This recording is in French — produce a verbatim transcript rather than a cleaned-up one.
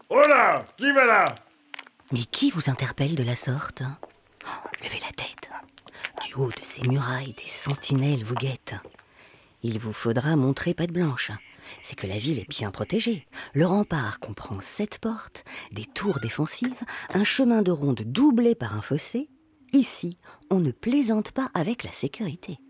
Oh là! Qui va là? Mais qui vous interpelle de la sorte? Oh, levez la tête. Du haut de ces murailles, des sentinelles vous guettent. Il vous faudra montrer patte blanche. C'est que la ville est bien protégée. Le rempart comprend sept portes, des tours défensives, un chemin de ronde doublé par un fossé. Ici, on ne plaisante pas avec la sécurité.